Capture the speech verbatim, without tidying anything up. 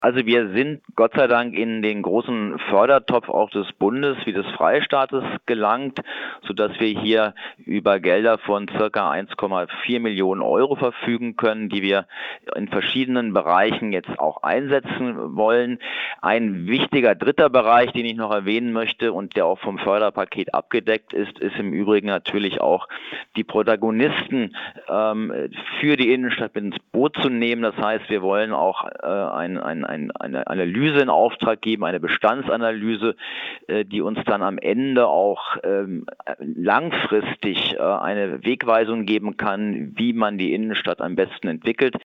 Also wir sind Gott sei Dank in den großen Fördertopf auch des Bundes wie des Freistaates gelangt, sodass wir hier über Gelder von circa eins Komma vier Millionen Euro verfügen können, die wir in verschiedenen Bereichen jetzt auch einsetzen wollen. Ein wichtiger dritter Bereich, den ich noch erwähnen möchte und der auch vom Förderpaket abgedeckt ist, ist im Übrigen natürlich auch die Protagonisten ähm, für die Innenstadt mit ins Boot zu nehmen. Das heißt, wir wollen auch äh, ein, ein ein, eine Analyse in Auftrag geben, eine Bestandsanalyse, äh, die uns dann am Ende auch ähm, langfristig äh, eine Wegweisung geben kann, wie man die Innenstadt am besten entwickelt.